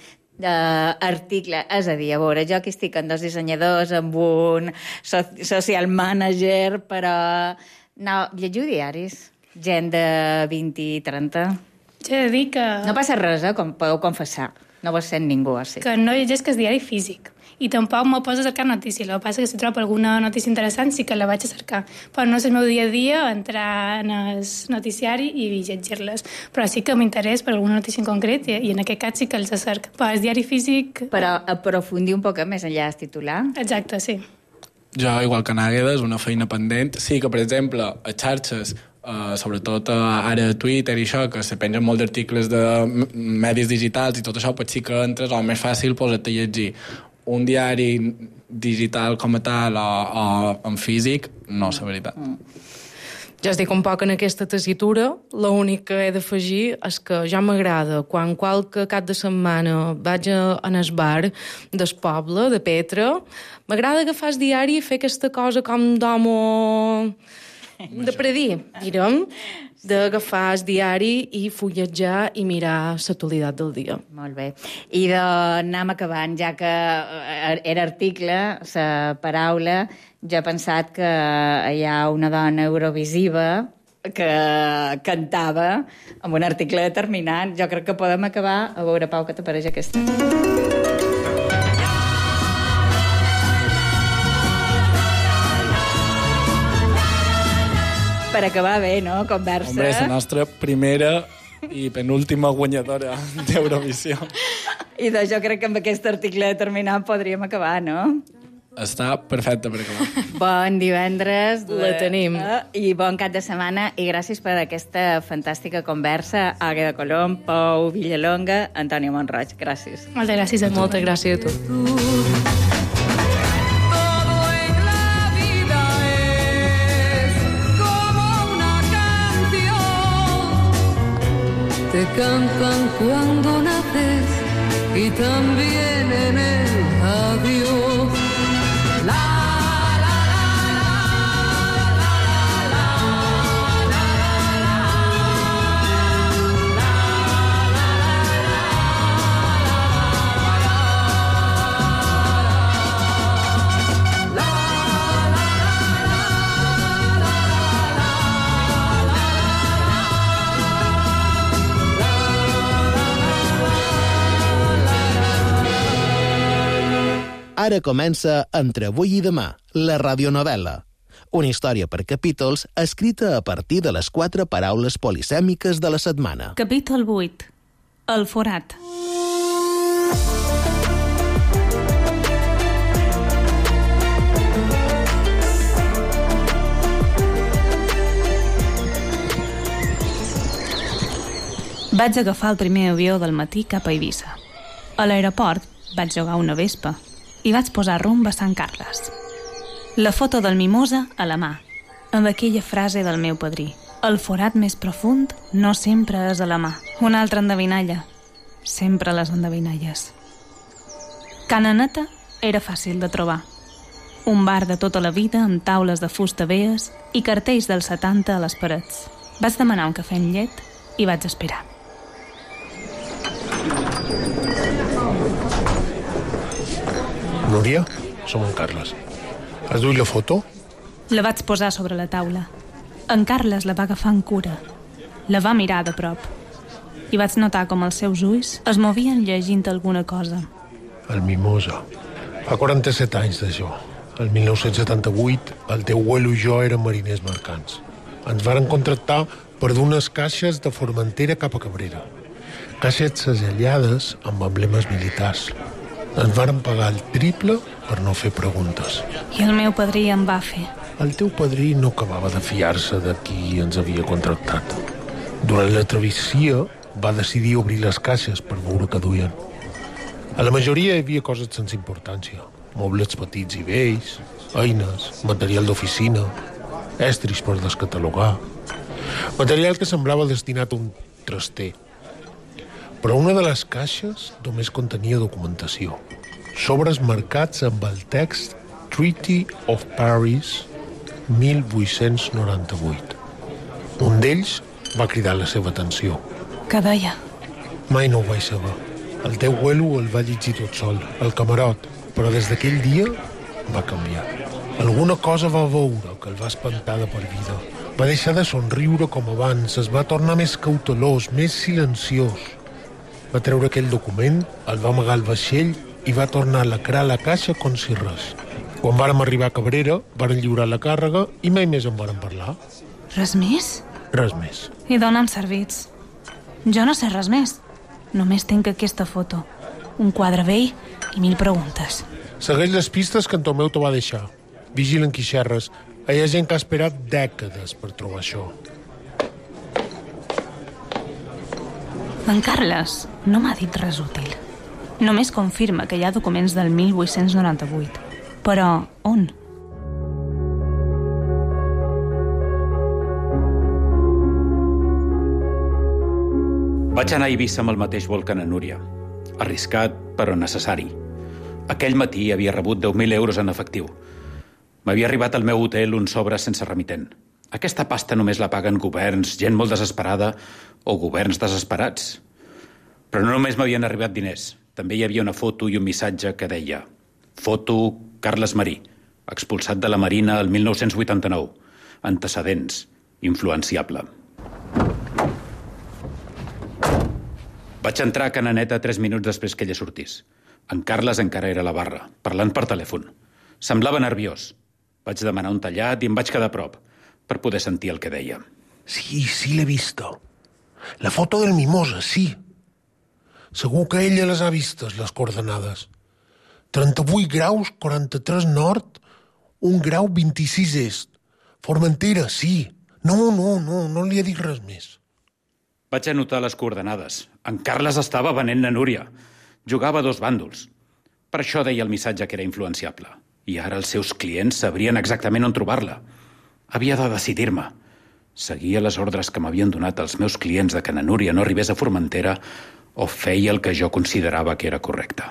article, és a dir, a veure, jo aquí estic amb 2 dissenyadors, amb un social manager, però no, llegiu diaris, gent de 20 i 30. Jo he de dir que... No passa res, com podeu confessar, no vos sent ningú, així. Que no llegeix que és diari físic. I tampoc me poso a cercar notícies. El que passa que si trobo alguna notícia interessant sí que la vaig a cercar. Però no és el meu dia a dia entrar en el noticiari i llegir-les. Però sí que m'interessa per alguna notícia en concret i en aquest cas sí que els cerco. Però el diari físic... Però aprofundir un poc més enllà del titular. Exacte, sí. Jo, igual que Nàgueda, és una feina pendent. Sí que, per exemple, a xarxes, sobretot ara a Twitter i això, que se pengen molt d'articles de medis digitals i tot això, pues sí que entres, o més fàcil posar-te a llegir. Un diari digital com a tal o en físic, no és la veritat. Ja estic un poc en aquesta tessitura. L'únic que he d'afegir és que ja m'agrada, quan qualque cap de setmana vaig en el bar del poble, de Petra, m'agrada agafar el diari i fer aquesta cosa com d'homo... de predir, direm, d'agafar el diari i fulletjar i mirar l'actualitat del dia. Molt bé. I anem acabant, ja que era article, la paraula, jo he pensat que hi ha una dona eurovisiva que cantava amb un article determinant. Jo crec que podem acabar. A veure, Pau, què t'apareix aquesta? Per acabar bé, no?, conversa. Hombre, és la nostra primera i penúltima guanyadora d'Eurovisió. I doncs jo crec que amb aquest article determinat podríem acabar, no? Està perfecte per acabar. Bon divendres. La tenim. I bon cap de setmana. I gràcies per aquesta fantàstica conversa. Àgueda Colom, Pau Villalonga, Antònia Montroig. Gràcies. Moltes gràcies a tu. Moltes gràcies a tu. Te cantan cuando naces y también en el adiós. Ara comença Entre avui i demà, la radionovel·la. una història per capítols escrita a partir de les 4 paraules polisèmiques de la setmana. Capítol 8. El forat. Vaig agafar el primer avió del matí cap a Eivissa. A l'aeroport vaig jugar una vespa i vaig posar rumb a Sant Carles. La foto del Mimosa a la mà, amb aquella frase del meu padrí. El forat més profund no sempre és a la mà. Una altra endevinalla. Sempre les endevinalles. Can Aneta era fàcil de trobar. Un bar de tota la vida amb taules de fusta veies i cartells dels 70 a les parets. Vaig demanar un cafè amb llet i vaig esperar. Núria, som en Carles. Has duit la foto? La vaig posar sobre la taula. En Carles la va agafar amb cura. La va mirar de prop. I vaig notar com els seus ulls es movien llegint alguna cosa. El Mimosa. Fa 47 anys d'això. El 1978, el teu abuelo i jo érem mariners mercants. Ens varen contractar per dur unes caixes de Formentera cap a Cabrera. Caixes segellades amb emblemes militars. Ens varen pagar el triple per no fer preguntes. I el meu padrí em va fer. El teu padrí no acabava de fiar-se de qui ens havia contractat. Durant la travessia va decidir obrir les caixes per veure què duien. A la majoria hi havia coses sense importància. Mobles petits i vells, eines, material d'oficina, estris per descatalogar. Material que semblava destinat a un traster. Però una de les caixes només contenia documentació. Sobres marcats amb el text Treaty of Paris 1898. Un d'ells va cridar la seva atenció. Què deia? Mai no ho vaig saber. El teu abuelo el va llegir tot sol, al camarot, però des d'aquell dia va canviar. Alguna cosa va veure que el va espantar de per vida. Va deixar de somriure com abans, es va tornar més cautelós, més silenciós. Va treure aquell document, el va amagar al vaixell i va tornar a lacrar la caixa com si res. Quan vàrem arribar a Cabrera, varen lliurar la càrrega i mai més en varen parlar. Res més? Res més. I dona'm servits. Jo no sé res més. Només tinc aquesta foto. Un quadre vell i 1000 preguntes. Segueix les pistes que en Tomeu te va deixar. Vigilen qui xerres. Hi ha gent que ha esperat dècades per trobar això. En Carles no m'ha dit res útil. Només confirma que hi ha documents del 1898. Però on? Vaig anar a Eivissa amb el mateix vol que na Núria. Arriscat, però necessari. Aquell matí havia rebut 10.000 euros en efectiu. M'havia arribat al meu hotel un sobre sense remitent. Aquesta pasta només la paguen governs, gent molt desesperada o governs desesperats. Però no només m'havien arribat diners. També hi havia una foto i un missatge que deia: foto Carles Marí, expulsat de la Marina el 1989. Antecedents, influenciable. Vaig entrar a Can Aneta 3 minuts després que ella sortís. En Carles encara era a la barra, parlant per telèfon. Semblava nerviós. Vaig demanar un tallat i em vaig quedar a prop per poder sentir el que deia. Sí, l'he vista. La foto del Mimosa, sí. Segur que ella les ha vistes, les coordenades. 38 graus, 43 nord, 1 grau 26 est. Formentera, sí. No li he dit res més. Vaig anotar les coordenades. En Carles estava venent na Núria. Jugava a 2 bàndols. Per això deia el missatge que era influenciable. I ara els seus clients sabrien exactament on trobar-la. Havia de decidir-me. Seguia les ordres que m'havien donat els meus clients de que na Núria no arribés a Formentera o feia el que jo considerava que era correcte.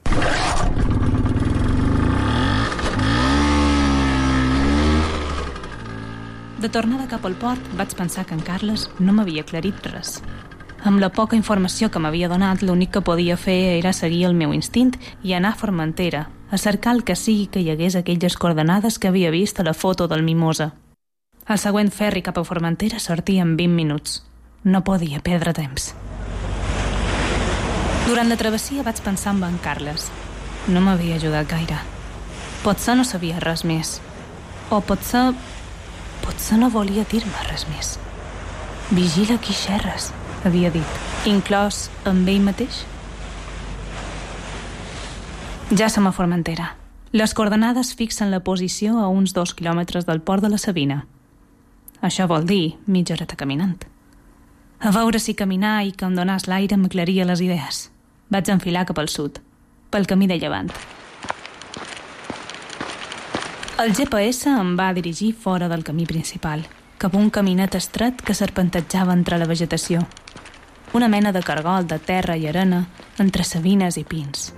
De tornada cap al port, vaig pensar que en Carles no m'havia aclarit res. Amb la poca informació que m'havia donat, l'únic que podia fer era seguir el meu instint i anar a Formentera, a cercar el que sigui que hi hagués aquelles coordenades que havia vist a la foto del Mimosa. El següent ferri cap a Formentera sortia en 20 minuts. No podia perdre temps. Durant la travessia vaig pensar en Carles. No m'havia ajudat gaire. Potser no sabia res més. O potser no volia dir-me res més. Vigila qui xerres, havia dit, inclòs amb ell mateix. Ja som a Formentera. Les coordenades fixen la posició a uns 2 quilòmetres del port de la Sabina. Això vol dir mitja horeta caminant. A veure si caminar i que em donàs l'aire m'aclaria les idees. Vaig enfilar cap al sud, pel camí de llevant. El GPS em va dirigir fora del camí principal, cap a un caminet estret que serpentejava entre la vegetació. Una mena de cargol de terra i arena entre savines i pins.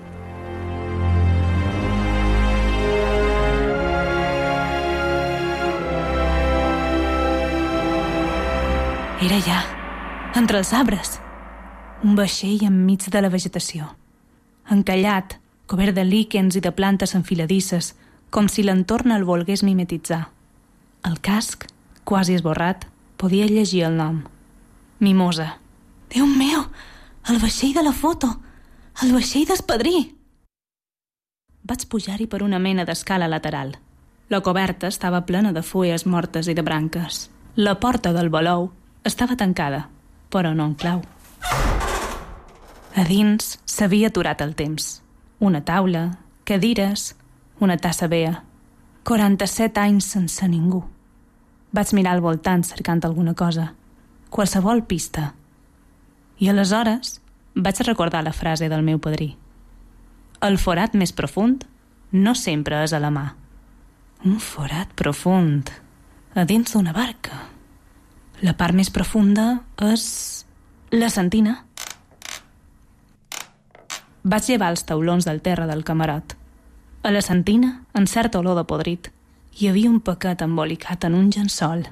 Era allà, entre els arbres, un vaixell enmig de la vegetació, encallat, cobert de líquens i de plantes enfiladisses, com si l'entorn el volgués mimetitzar. El casc, quasi esborrat, podia llegir el nom. Mimosa. Déu meu, el vaixell de la foto, el vaixell d'espadrí. Vaig pujar-hi per una mena d'escala lateral. La coberta estava plena de fulles mortes i de branques. La porta del balou estava tancada, però no en clau. A dins s'havia aturat el temps. Una taula, cadires, una tassa vea. 47 anys sense ningú. Vaig mirar al voltant cercant alguna cosa, qualsevol pista. I aleshores vaig recordar la frase del meu padrí. El forat més profund no sempre és a la mà. Un forat profund, a dins d'una barca. La part més profunda és la sentina. Vaig llevar els taulons del terra del camarot. A la sentina, en certa olor de podrit, hi havia un paquet embolicat en un llençol.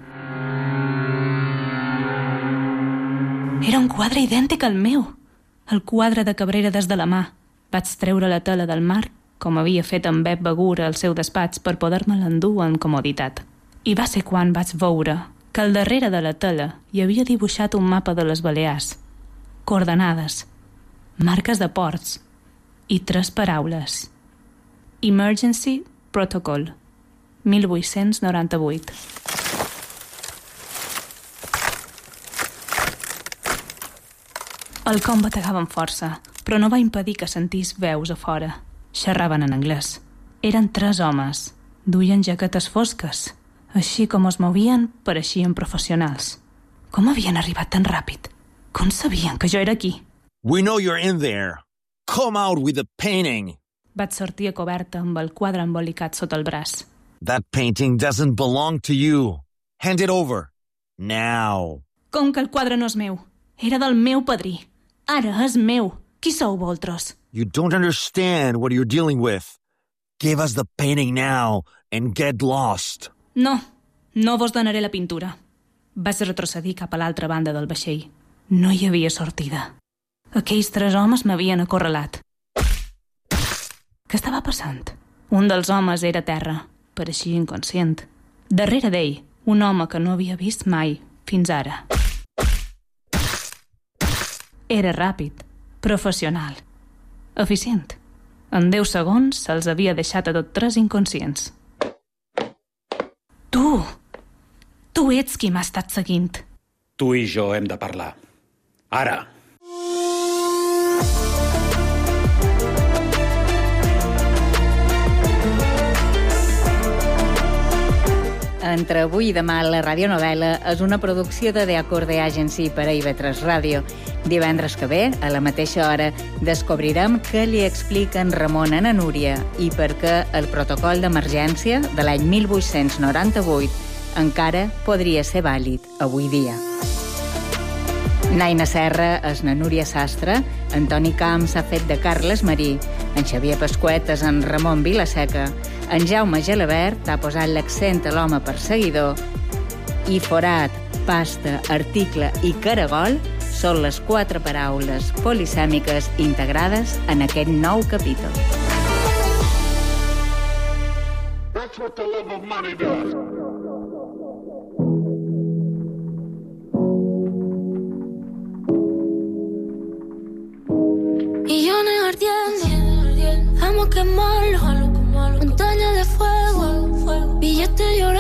Era un quadre idèntic al meu, el quadre de Cabrera des de la mà. Vaig treure la tela del mar, com havia fet en Bep Begur al seu despatx per poder-me l'endur amb comoditat. I va ser quan vaig veure que al darrere de la tela hi havia dibuixat un mapa de les Balears, coordenades, marques de ports i 3 paraules. Emergency Protocol, 1898. El com bategava amb força, però no va impedir que sentís veus a fora. Xerraven en anglès. Eren 3 homes. Duien jaquetes fosques. Així com es movien, pareixien professionals. Com havien arribat tan ràpid? Com sabien que jo era aquí? We know you're in there. Come out with the painting. Vaig sortir a coberta amb el quadre embolicat sota el braç. That painting doesn't belong to you. Hand it over. Now. Com que el quadre no és meu? Era del meu padrí. Ara és meu. Qui sou vosaltres? You don't understand what you're dealing with. Give us the painting now and get lost. No vos donaré la pintura. Vaig retrocedir cap a l'altra banda del vaixell. No hi havia sortida. Aquells 3 homes m'havien acorralat. Què estava passant? Un dels homes era a terra, pareixia inconscient. Darrere d'ell, un home que no havia vist mai, fins ara. Era ràpid, professional, eficient. En 10 segons se'ls havia deixat a tots 3 inconscients. Tu ets qui m'ha estat seguint. Tu i jo hem de parlar. Ara! Entre avui i demà, la radionovel·la és una producció de The Acorde Agency per a IB3 Ràdio. Divendres que ve, a la mateixa hora, descobrirem què li expliquen Ramon a na Núria i per què el protocol d'emergència de l'any 1898 encara podria ser vàlid avui dia. Naina Serra és na Núria Sastre, Antoni Camps s'ha fet de Carles Marí, en Xavier Pasquet és en Ramon Vilaseca, en Jaume Gelabert ha posat l'accent a l'home perseguidor i forat, pasta, article i caragol són les 4 paraules polisèmiques integrades en aquest nou capítol. That's what the love of money does. Millones ardiendo, vamos a quemarlo. Montaña de fuego, billetes llorando.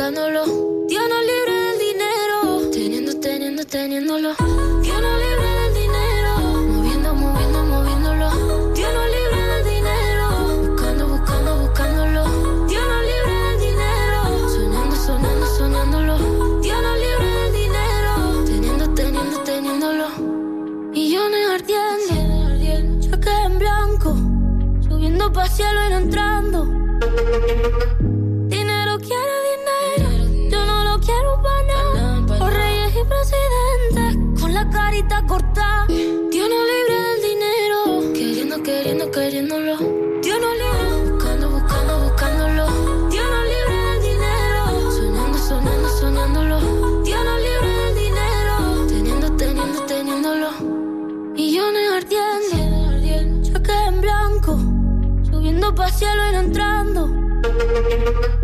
buscándolo. Dios nos libre del dinero, teniéndolo. Dios nos libre del dinero, moviéndolo. Dios nos libre del dinero, buscándolo. Dios nos libre del dinero, soñándolo. Dios nos libre del dinero, teniéndolo. Millones ardiendo, cheque en blanco, subiendo pa' cielo y no entrando. Dinero quiere dinero, yo no lo quiero pa' nada. Los reyes y presidentes con la carita cortada. Dios no libre del dinero, queriéndolo. Dios no libre, buscándolo. Dios no libre del dinero, soñándolo. Dios no libre del dinero, teniéndolo. Millones ardiendo, cheque en blanco, subiendo pa' cielo y no entrando.